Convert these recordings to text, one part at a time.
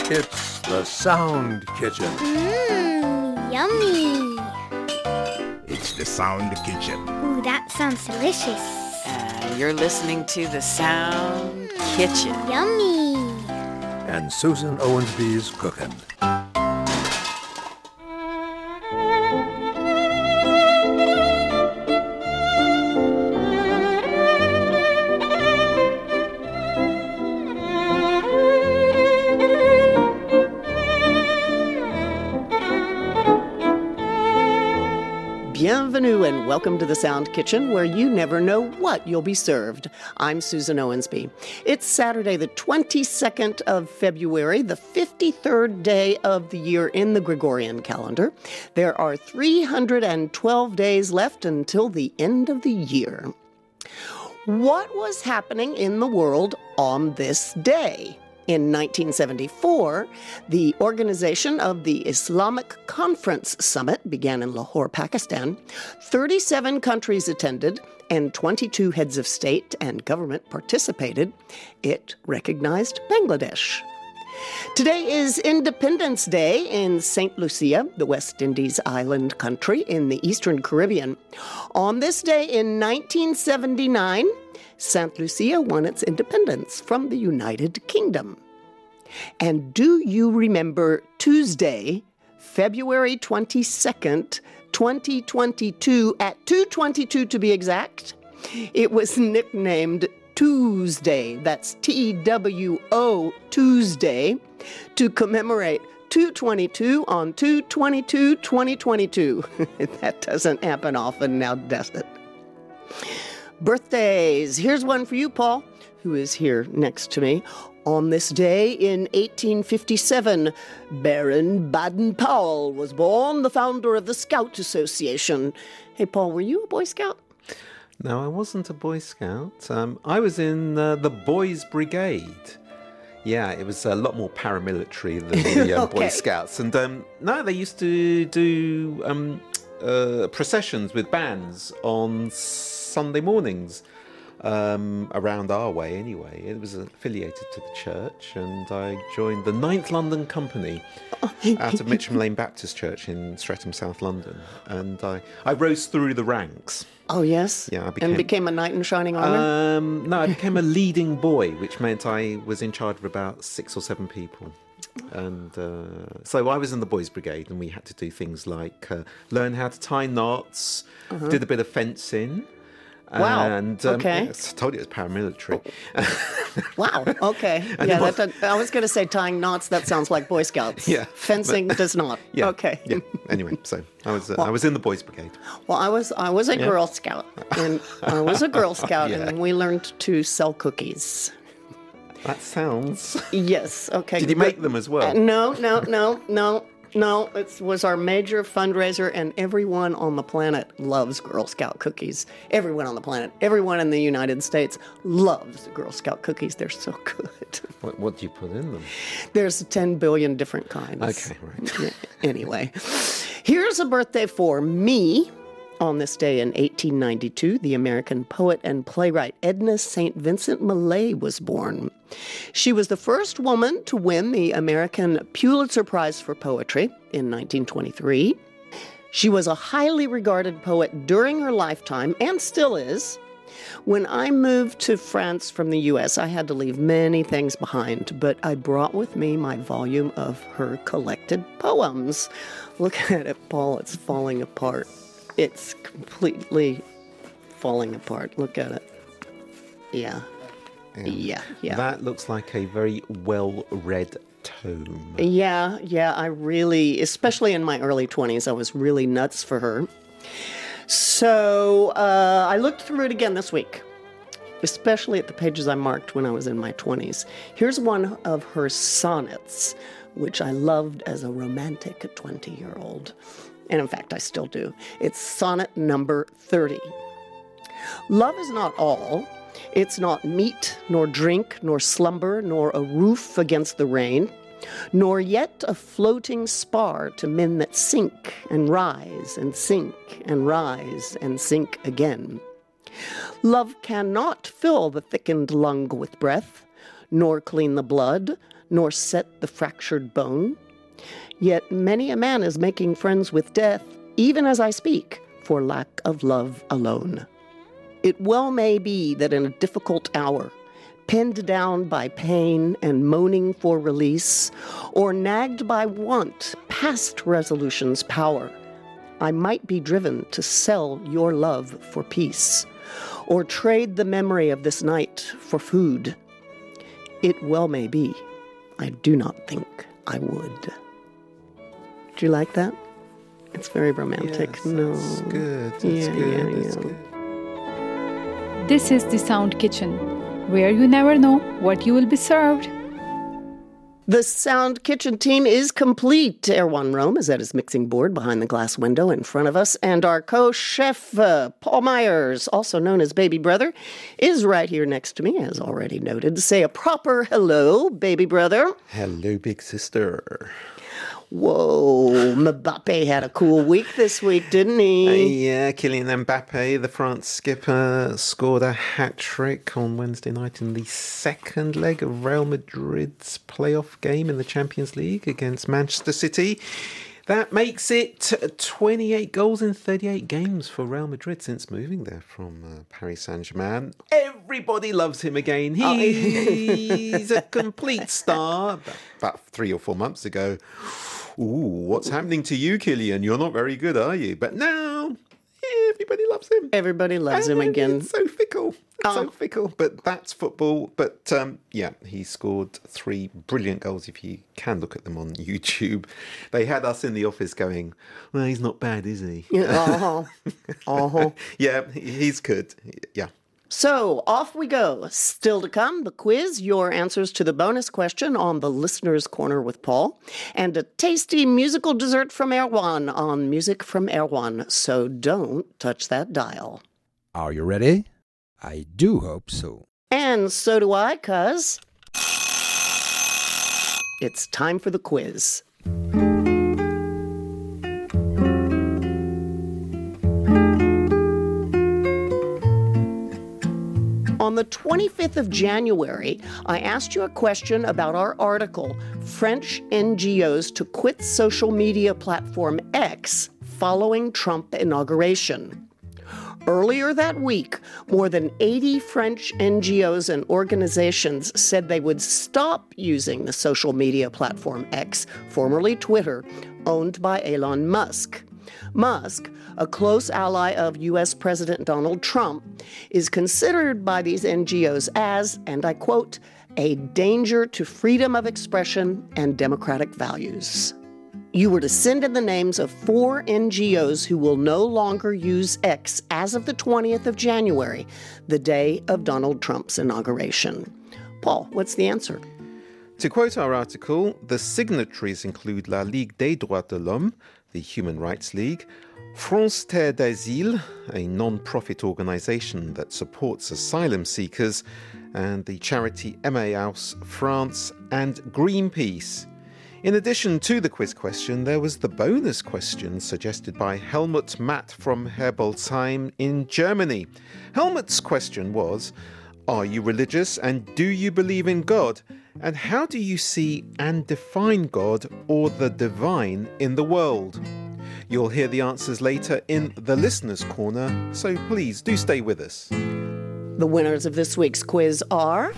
It's the Sound Kitchen. Yummy. It's the Sound Kitchen. Ooh, that sounds delicious. You're listening to the Sound Kitchen. Yummy. And Susan Owensby's cooking. Bienvenue and welcome to the Sound Kitchen, where you never know what you'll be served. I'm Susan Owensby. It's Saturday, the 22nd of February, the 53rd day of the year in the Gregorian calendar. There are 312 days left until the end of the year. What was happening in the world on this day? In 1974, the organization of the Islamic Conference Summit began in Lahore, Pakistan. 37 countries attended, and 22 heads of state and government participated. It recognized Bangladesh. Today is Independence Day in St. Lucia, the West Indies island country in the Eastern Caribbean. On this day in 1979, St. Lucia won its independence from the United Kingdom. And do you remember Tuesday, February 22nd, 2022, at 2:22 to be exact? It was nicknamed Tuesday, that's T-W-O, Tuesday, to commemorate 2/22 on 2/22/2022. That doesn't happen often now, does it? Birthdays. Here's one for you, Paul, who is here next to me. On this day in 1857, Baron Baden-Powell was born, the founder of the Scout Association. Hey, Paul, were you a Boy Scout? No, I wasn't a Boy Scout. I was in the Boys Brigade. Yeah, it was a lot more paramilitary than the Okay. Boy Scouts. And no, they used to do processions with bands on Sunday mornings. Around our way anyway. It was affiliated to the church, and I joined the 9th London Company out of Mitcham Lane Baptist Church in Streatham, South London. And I rose through the ranks. Oh, yes? Yeah, And became a knight in shining armor? No, I became a leading boy, which meant I was in charge of about 6 or 7 people. And so I was in the Boys Brigade, and we had to do things like learn how to tie knots, did a bit of fencing. Wow. And, okay. Yes, I told you it was paramilitary. Wow. Okay. Yeah, I was going to say tying knots. That sounds like Boy Scouts. Yeah, Fencing does not. Yeah. Okay. Yeah. Anyway, so I was in the Boys Brigade. Well, I was a Girl Scout, and I was a Girl Scout, Yeah. and we learned to sell cookies. That sounds. Yes. Okay. Did you make them as well? No. It was our major fundraiser, and everyone on the planet loves Girl Scout cookies. Everyone on the planet, everyone in the United States loves Girl Scout cookies. They're so good. What do you put in them? There's 10 billion different kinds. Okay, right. Yeah, anyway, here's a birthday for me. On this day in 1892, the American poet and playwright Edna St. Vincent Millay was born. She was the first woman to win the American Pulitzer Prize for Poetry in 1923. She was a highly regarded poet during her lifetime, and still is. When I moved to France from the U.S., I had to leave many things behind, but I brought with me my volume of her collected poems. Look at it, Paul. It's falling apart. It's completely falling apart. Look at it. Yeah. That looks like a very well-read tome. Yeah, I really, especially in my early 20s, I was really nuts for her. So I looked through it again this week, especially at the pages I marked when I was in my 20s. Here's one of her sonnets, which I loved as a romantic 20-year-old. And in fact, I still do. It's sonnet number 30. Love is not all. It's not meat, nor drink, nor slumber, nor a roof against the rain, nor yet a floating spar to men that sink and rise and sink and rise and sink again. Love cannot fill the thickened lung with breath, nor clean the blood, nor set the fractured bone. Yet many a man is making friends with death, even as I speak, for lack of love alone. It well may be that in a difficult hour, pinned down by pain and moaning for release, or nagged by want past resolution's power, I might be driven to sell your love for peace, or trade the memory of this night for food. It well may be. I do not think I would. Do you like that? It's very romantic. Yes, No. that's good. That's Yeah, good. yeah, That's yeah. good. This is the Sound Kitchen, where you never know what you will be served. The Sound Kitchen team is complete. Erwan Rome is at his mixing board behind the glass window in front of us, and our co-chef, Paul Myers, also known as Baby Brother, is right here next to me, as already noted. Say a proper hello, Baby Brother. Hello, big sister. Whoa, Mbappe had a cool week this week, didn't he? Yeah, Kylian Mbappe, the France skipper, scored a hat-trick on Wednesday night in the second leg of Real Madrid's playoff game in the Champions League against Manchester City. That makes it 28 goals in 38 games for Real Madrid since moving there from Paris Saint-Germain. Everybody loves him again. He's a complete star. About 3 or 4 months ago, ooh, what's happening to you, Kylian? You're not very good, are you? But now, everybody loves him. Everybody loves him again. It's so fickle. So fickle. But that's football. But yeah, he scored 3 brilliant goals if you can look at them on YouTube. They had us in the office going, well, he's not bad, is he? Uh-huh. Uh-huh. Yeah, he's good. Yeah. So, off we go. Still to come, the quiz, your answers to the bonus question on the Listener's Corner with Paul, and a tasty musical dessert from Erwan on Music from Erwan. So don't touch that dial. Are you ready? I do hope so. And so do I, cuz it's time for the quiz. On the 25th of January, I asked you a question about our article, French NGOs to Quit Social Media Platform X Following Trump Inauguration. Earlier that week, more than 80 French NGOs and organizations said they would stop using the social media platform X, formerly Twitter, owned by Elon Musk. Musk, a close ally of U.S. President Donald Trump, is considered by these NGOs as, and I quote, a danger to freedom of expression and democratic values. You were to send in the names of 4 NGOs who will no longer use X as of the 20th of January, the day of Donald Trump's inauguration. Paul, what's the answer? To quote our article, the signatories include La Ligue des Droits de l'Homme, the Human Rights League, France Terre d'Asile, a non-profit organisation that supports asylum seekers, and the charity Emmaüs France and Greenpeace. In addition to the quiz question, there was the bonus question suggested by Helmut Matt from Herbolzheim in Germany. Helmut's question was, are you religious and do you believe in God? And how do you see and define God or the divine in the world? You'll hear the answers later in the Listener's Corner, so please do stay with us. The winners of this week's quiz are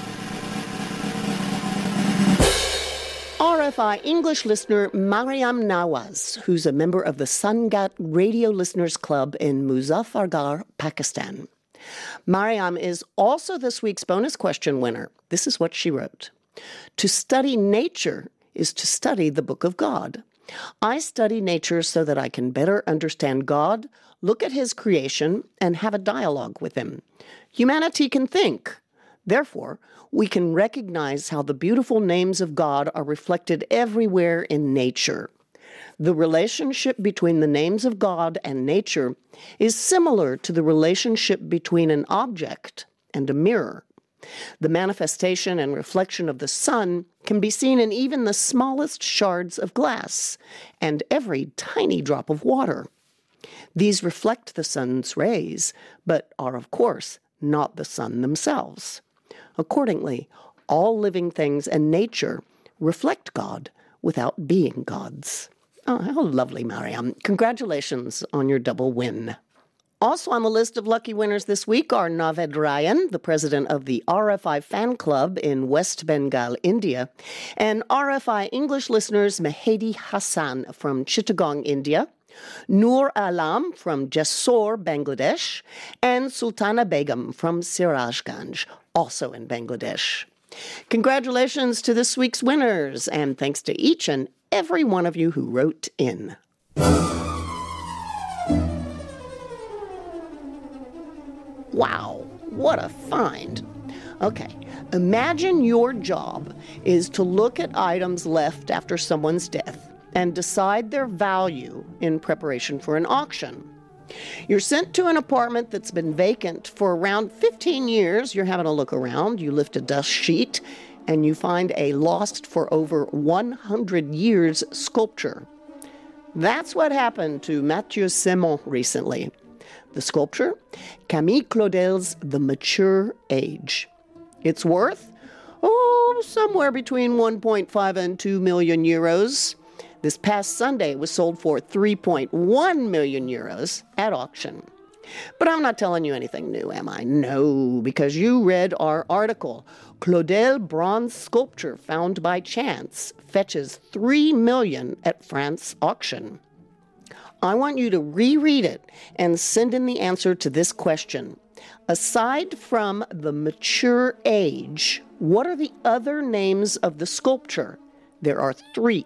RFI English listener Mariam Nawaz, who's a member of the Sangat Radio Listeners Club in Muzaffargarh, Pakistan. Mariam is also this week's bonus question winner. This is what she wrote. To study nature is to study the Book of God. I study nature so that I can better understand God, look at his creation, and have a dialogue with him. Humanity can think. Therefore, we can recognize how the beautiful names of God are reflected everywhere in nature. The relationship between the names of God and nature is similar to the relationship between an object and a mirror. The manifestation and reflection of the sun can be seen in even the smallest shards of glass and every tiny drop of water. These reflect the sun's rays, but are, of course, not the sun themselves. Accordingly, all living things and nature reflect God without being gods. Oh, how lovely, Mariam. Congratulations on your double win. Also on the list of lucky winners this week are Naved Ryan, the president of the RFI fan club in West Bengal, India, and RFI English listeners Mehdi Hassan from Chittagong, India, Noor Alam from Jessore, Bangladesh, and Sultana Begum from Sirajganj, also in Bangladesh. Congratulations to this week's winners, and thanks to each and every one of you who wrote in. Wow, what a find. Okay, imagine your job is to look at items left after someone's death and decide their value in preparation for an auction. You're sent to an apartment that's been vacant for around 15 years. You're having a look around. You lift a dust sheet, and you find a lost for over 100 years sculpture. That's what happened to Mathieu Semon recently. The sculpture, Camille Claudel's The Mature Age. It's worth, somewhere between 1.5 and 2 million euros. This past Sunday, it was sold for 3.1 million euros at auction. But I'm not telling you anything new, am I? No, because you read our article. Claudel bronze sculpture found by chance fetches 3 million at France auction. I want you to reread it and send in the answer to this question. Aside from The Mature Age, what are the other names of the sculpture? There are 3.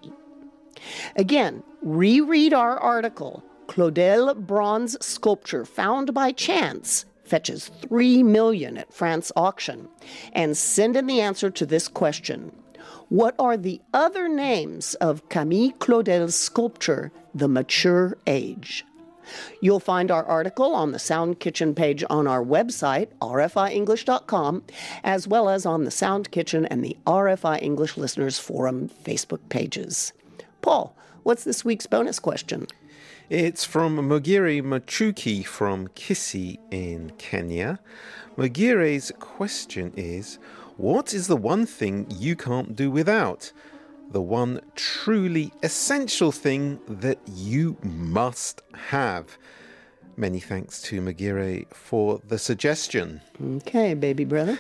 Again, reread our article. Claudel bronze sculpture found by chance fetches 3 million at France auction, and send in the answer to this question. What are the other names of Camille Claudel's sculpture, The Mature Age? You'll find our article on the Sound Kitchen page on our website, rfienglish.com, as well as on the Sound Kitchen and the RFI English Listeners Forum Facebook pages. Paul, what's this week's bonus question? It's from Mogire Machuki from Kisii in Kenya. Mogire's question is, what is the one thing you can't do without? The one truly essential thing that you must have. Many thanks to Mogire for the suggestion. Okay, baby brother.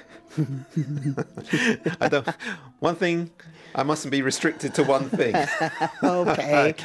One thing, I mustn't be restricted to one thing. Okay.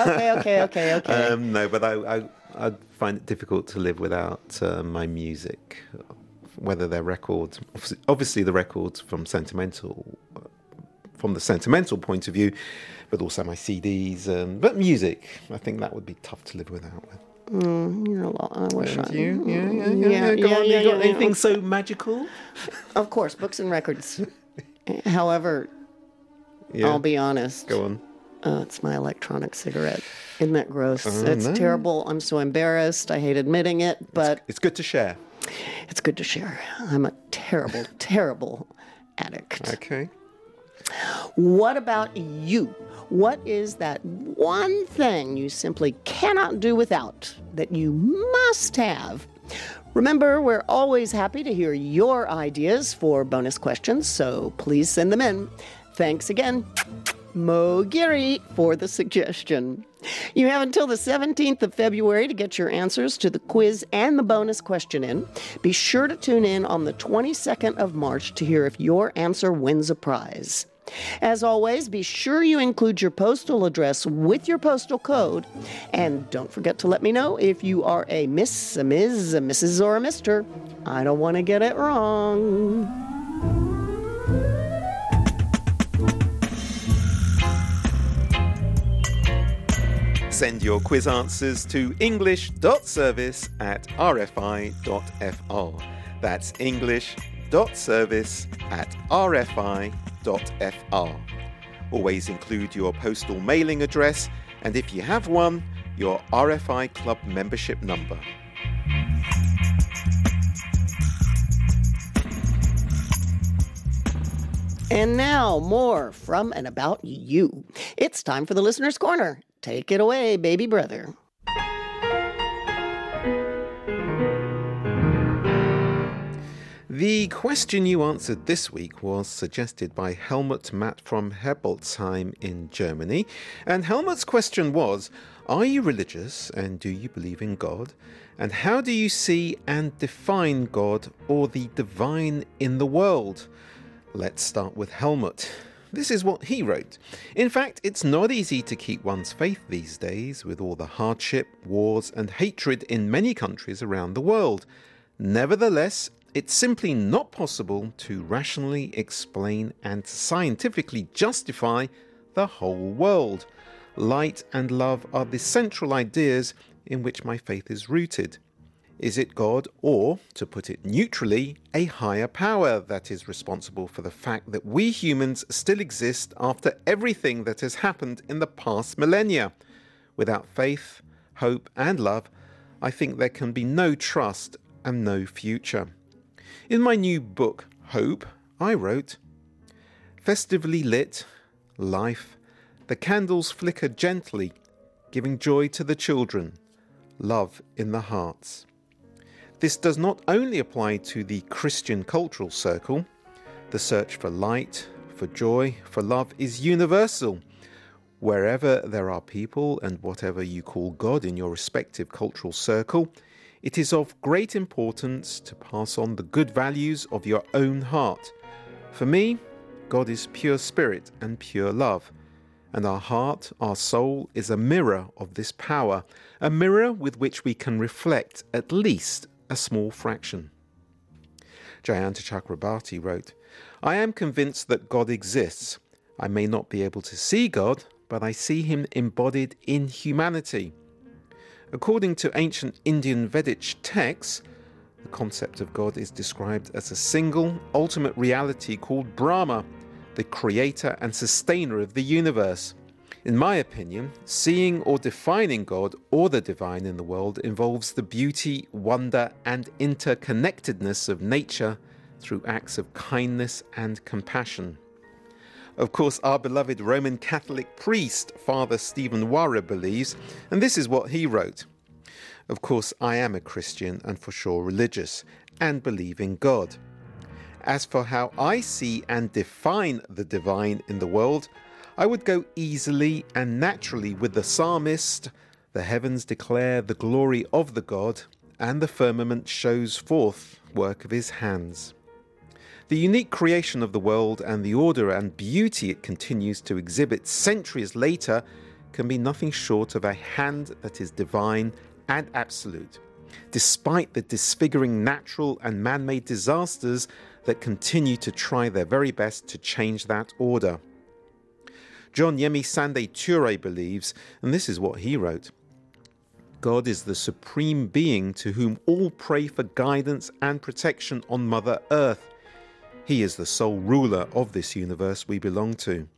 No, but I find it difficult to live without my music, whether they're records. Obviously, the records from the sentimental point of view, but also my CDs. But music, I think that would be tough to live without. You're a lot. I wish I. You? Yeah. Go on. You got anything so magical? Of course, books and records. However, I'll be honest. Go on. It's my electronic cigarette. Isn't that gross? It's terrible. I'm so embarrassed. I hate admitting it, but it's good to share. It's good to share. I'm a terrible, terrible addict. Okay. What about you? What is that one thing you simply cannot do without that you must have? Remember, we're always happy to hear your ideas for bonus questions, so please send them in. Thanks again, Mogiri, for the suggestion. You have until the 17th of February to get your answers to the quiz and the bonus question in. Be sure to tune in on the 22nd of March to hear if your answer wins a prize. As always, be sure you include your postal address with your postal code. And don't forget to let me know if you are a Miss, a Ms., a Mrs., or a Mr. I don't want to get it wrong. Send your quiz answers to english.service@rfi.fr. That's english.service@rfi.fr. Always include your postal mailing address, and if you have one, your RFI Club membership number. And now, more from and about you. It's time for the Listener's Corner. Take it away, baby brother. The The question you answered this week was suggested by Helmut Matt from Herbolzheim in Germany. And Helmut's question was, are you religious and do you believe in God? And how do you see and define God or the divine in the world? Let's start with Helmut. This is what he wrote. In fact, it's not easy to keep one's faith these days with all the hardship, wars and hatred in many countries around the world. Nevertheless, it's simply not possible to rationally explain and scientifically justify the whole world. Light and love are the central ideas in which my faith is rooted. Is it God or, to put it neutrally, a higher power that is responsible for the fact that we humans still exist after everything that has happened in the past millennia? Without faith, hope and love, I think there can be no trust and no future. In my new book, Hope, I wrote, "Festively lit, life, the candles flicker gently, giving joy to the children, love in the hearts." This does not only apply to the Christian cultural circle. The search for light, for joy, for love is universal. Wherever there are people and whatever you call God in your respective cultural circle, it is of great importance to pass on the good values of your own heart. For me, God is pure spirit and pure love. And our heart, our soul, is a mirror of this power, a mirror with which we can reflect at least a small fraction. Jayanta Chakrabarti wrote, "I am convinced that God exists. I may not be able to see God, but I see him embodied in humanity. According to ancient Indian Vedic texts, the concept of God is described as a single, ultimate reality called Brahma, the creator and sustainer of the universe. In my opinion, seeing or defining God or the divine in the world involves the beauty, wonder, and interconnectedness of nature through acts of kindness and compassion." Of course, our beloved Roman Catholic priest, Father Stephen Warrer, believes, and this is what he wrote. "Of course, I am a Christian and for sure religious, and believe in God. As for how I see and define the divine in the world, I would go easily and naturally with the psalmist, 'The heavens declare the glory of the God, and the firmament shows forth work of his hands.' The unique creation of the world and the order and beauty it continues to exhibit centuries later can be nothing short of a hand that is divine and absolute, despite the disfiguring natural and man-made disasters that continue to try their very best to change that order." John Yemi Sande Ture believes, and this is what he wrote, "God is the supreme being to whom all pray for guidance and protection on Mother Earth. He is the sole ruler of this universe we belong to."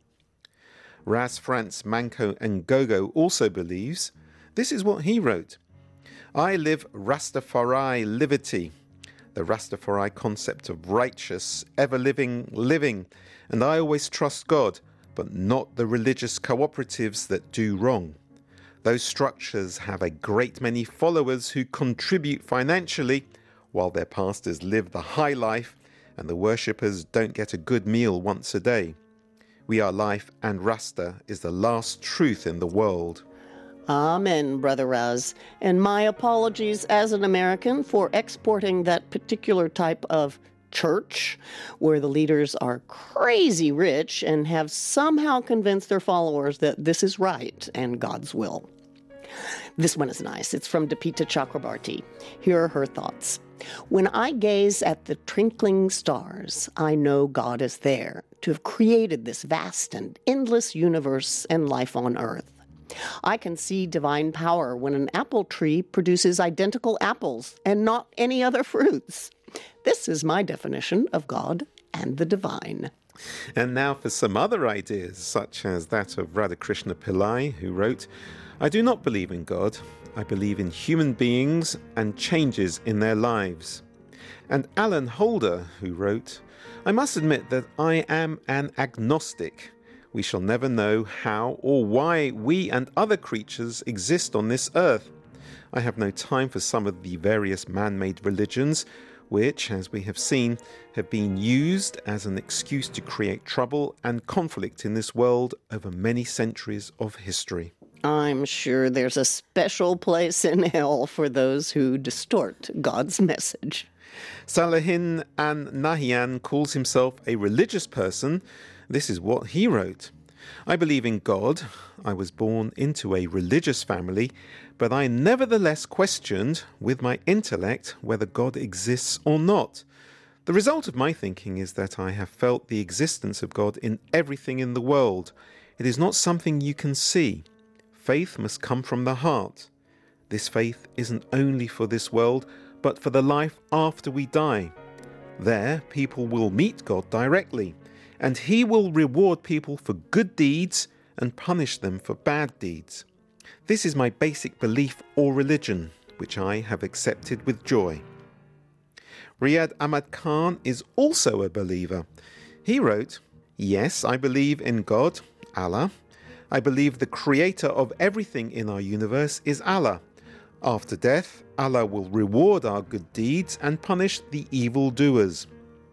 Ras Franz Manco Ngogo also believes, this is what he wrote, "I live Rastafari liberty, the Rastafari concept of righteous, ever-living living, and I always trust God, but not the religious cooperatives that do wrong. Those structures have a great many followers who contribute financially, while their pastors live the high life and the worshippers don't get a good meal once a day. We are life, and Rasta is the last truth in the world." Amen, Brother Raz. And my apologies as an American for exporting that particular type of church where the leaders are crazy rich and have somehow convinced their followers that this is right and God's will. This one is nice. It's from Deepita Chakrabarti. Here are her thoughts. "When I gaze at the twinkling stars, I know God is there to have created this vast and endless universe and life on earth. I can see divine power when an apple tree produces identical apples and not any other fruits. This is my definition of God and the divine." And now for some other ideas, such as that of Radhakrishna Pillai, who wrote, "I do not believe in God. I believe in human beings and changes in their lives." And Alan Holder, who wrote, "I must admit that I am an agnostic. We shall never know how or why we and other creatures exist on this earth. I have no time for some of the various man-made religions. which, as we have seen, have been used as an excuse to create trouble and conflict in this world over many centuries of history. I'm sure there's a special place in hell for those who distort God's message. Salehin an Nahyan calls himself a religious person. This is what he wrote. I believe in God. I was born into a religious family, but I nevertheless questioned with my intellect whether God exists or not. The result of my thinking is that I have felt the existence of God in everything in the world. It is not something you can see. Faith must come from the heart. This faith isn't only for this world, but for the life after we die. There, people will meet God directly, and He will reward people for good deeds and punish them for bad deeds. This is my basic belief or religion, which I have accepted with joy. Riyad Ahmad Khan is also a believer. He wrote, Yes, I believe in God, Allah. I believe the creator of everything in our universe is Allah. After death, Allah will reward our good deeds and punish the evildoers.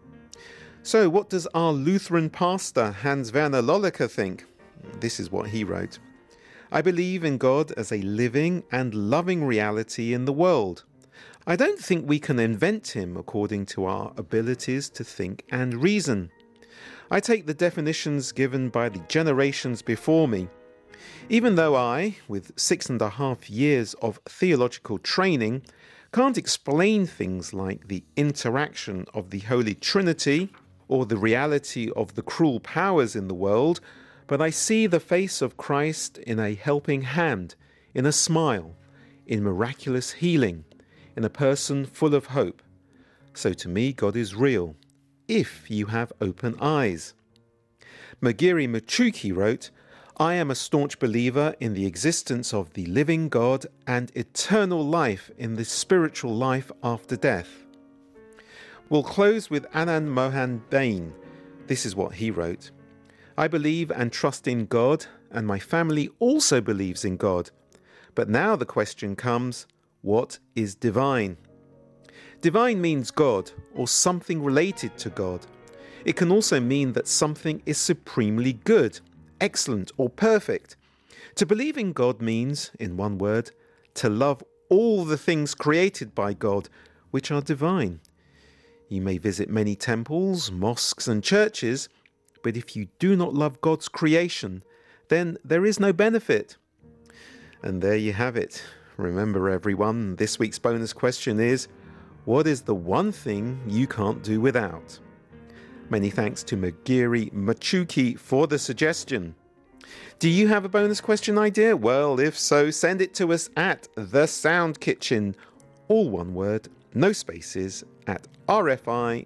So what does our Lutheran pastor Hans Werner Lollecker think? This is what he wrote. I believe in God as a living and loving reality in the world. I don't think we can invent him according to our abilities to think and reason. I take the definitions given by the generations before me. Even though I, with 6.5 years of theological training, can't explain things like the interaction of the Holy Trinity or the reality of the cruel powers in the world, but I see the face of Christ in a helping hand, in a smile, in miraculous healing, in a person full of hope. So to me, God is real, if you have open eyes. Magiri Machuki wrote, I am a staunch believer in the existence of the living God and eternal life in the spiritual life after death. We'll close with Anand Mohan Bain. This is what he wrote. I believe and trust in God, and my family also believes in God. But now the question comes, what is divine? Divine means God, or something related to God. It can also mean that something is supremely good, excellent, or perfect. To believe in God means, in one word, to love all the things created by God, which are divine. You may visit many temples, mosques, and churches, but if you do not love God's creation, then there is no benefit. And there you have it. Remember, everyone, this week's bonus question is, what is the one thing you can't do without? Many thanks to Magiri Machuki for the suggestion. Do you have a bonus question idea? Well, if so, send it to us at The Sound Kitchen, all one word, no spaces, at rfi.fr.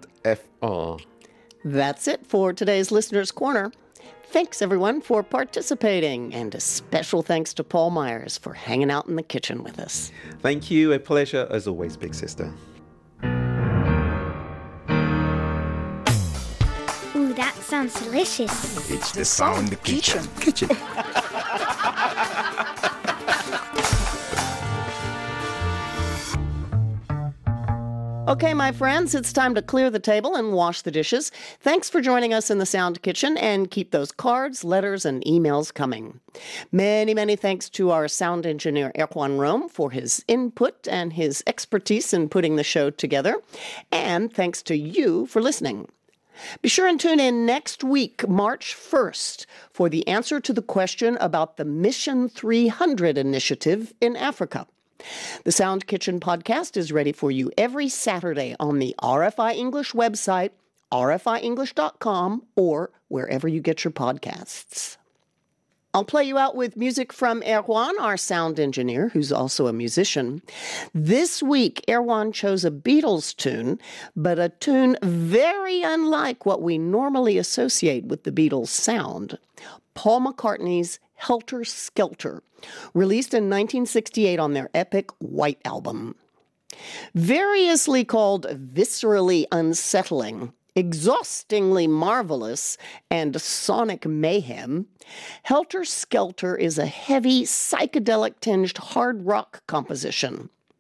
That's it for today's Listener's Corner. Thanks, everyone, for participating, and a special thanks to Paul Myers for hanging out in the kitchen with us. Thank you. A pleasure, as always, Big Sister. Ooh, that sounds delicious. It's the Sound Kitchen. Okay, my friends, it's time to clear the table and wash the dishes. Thanks for joining us in the Sound Kitchen, and keep those cards, letters, and emails coming. Many, many thanks to our sound engineer, Erwan Rome, for his input and his expertise in putting the show together. And thanks to you for listening. Be sure and tune in next week, March 1st, for the answer to the question about the Mission 300 initiative in Africa. The Sound Kitchen podcast is ready for you every Saturday on the RFI English website, rfienglish.com, or wherever you get your podcasts. I'll play you out with music from Erwan, our sound engineer, who's also a musician. This week, Erwan chose a Beatles tune, but a tune very unlike what we normally associate with the Beatles' sound. Paul McCartney's Helter Skelter, released in 1968 on their epic White Album. Variously called viscerally unsettling, exhaustingly marvelous, and sonic mayhem, Helter Skelter is a heavy, psychedelic-tinged hard rock composition.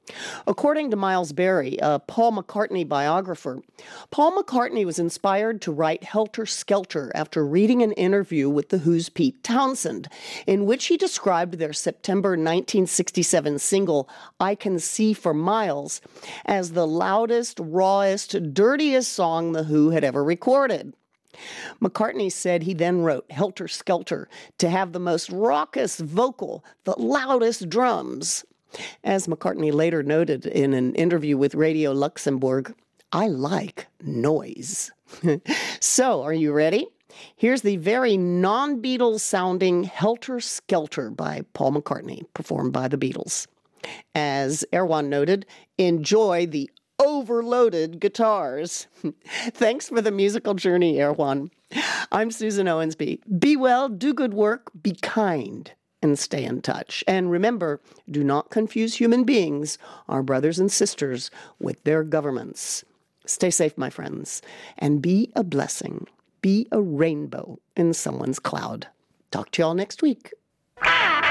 According to Miles Berry, a Paul McCartney biographer, Paul McCartney was inspired to write Helter Skelter after reading an interview with The Who's Pete Townsend, in which he described their September 1967 single, I Can See for Miles, as the loudest, rawest, dirtiest song The Who had ever recorded. McCartney said he then wrote Helter Skelter to have the most raucous vocal, the loudest drums. As McCartney later noted in an interview with Radio Luxembourg, I like noise. So, are you ready? Here's the very non-Beatles sounding Helter Skelter by Paul McCartney, performed by the Beatles. As Erwan noted, enjoy the overloaded guitars. Thanks for the musical journey, Erwan. I'm Susan Owensby. Be well, do good work, be kind, and stay in touch. And remember, do not confuse human beings, our brothers and sisters, with their governments. Stay safe, my friends, and be a blessing. Be a rainbow in someone's cloud. Talk to y'all next week. When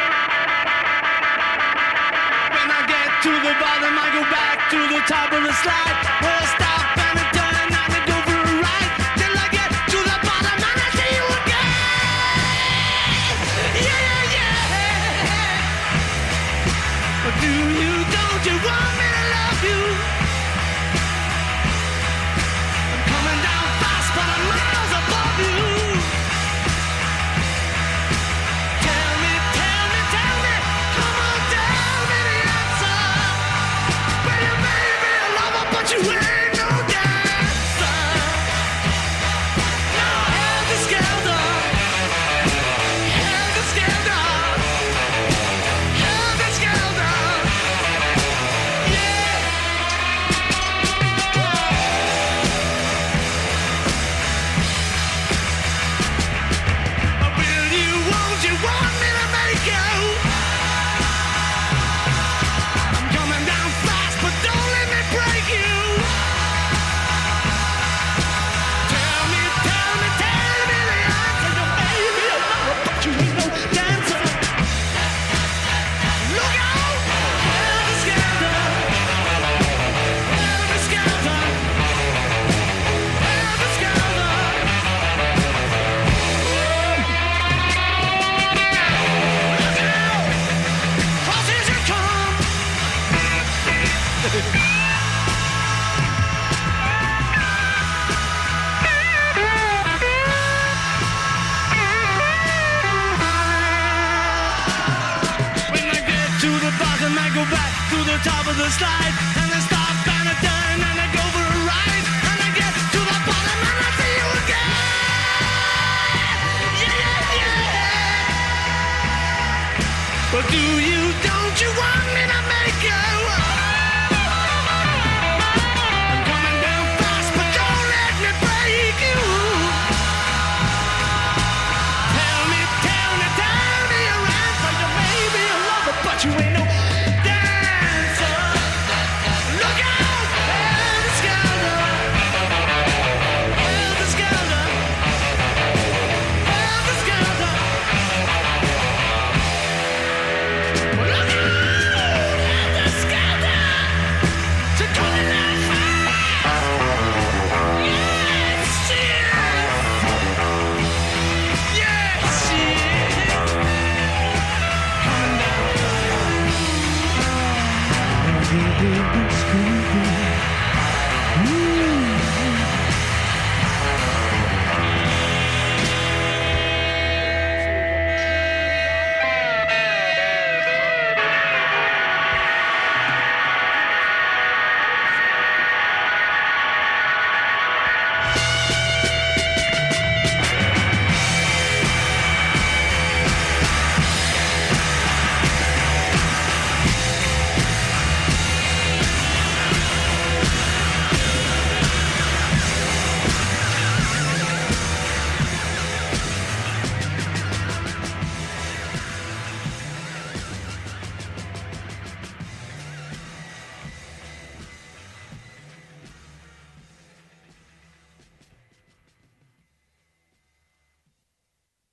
I get to the bottom, I go back to the top of the slide. Where I stop and I turn and I go for a ride. Till I get to the bottom and I see you again. Yeah, yeah. But do you, don't you want me to love you? I'm coming down fast, but I'm miles above you. Tell me, come on, tell me the answer. Well, you may be a lover, but you ain't no dancer. No, helter skelter, helter skelter, helter skelter. Yeah. Will you, won't you want me to make you? I'm coming down fast, but don't let me break you. Tell me the answer. You may be a lover, but you ain't no dancer. Look out, helter skelter, helter skelter, helter skelter. Look out, crosses you come. When I get to the bottom, I go back to the top of the slide, and I stop and I turn and I go for a ride, and I get to the bottom and I see you again. Yeah, yeah, yeah. But do you, don't you want me to make you? I'm coming down fast, but don't let me break you. Tell me your answer. You may be a lover, but you ain't no dancer. Look out, helter skelter, helter skelter, helter skelter. Look out, helter skelter, to coming down fast. Yes, she is. Yes, she is. Coming down. Ooh.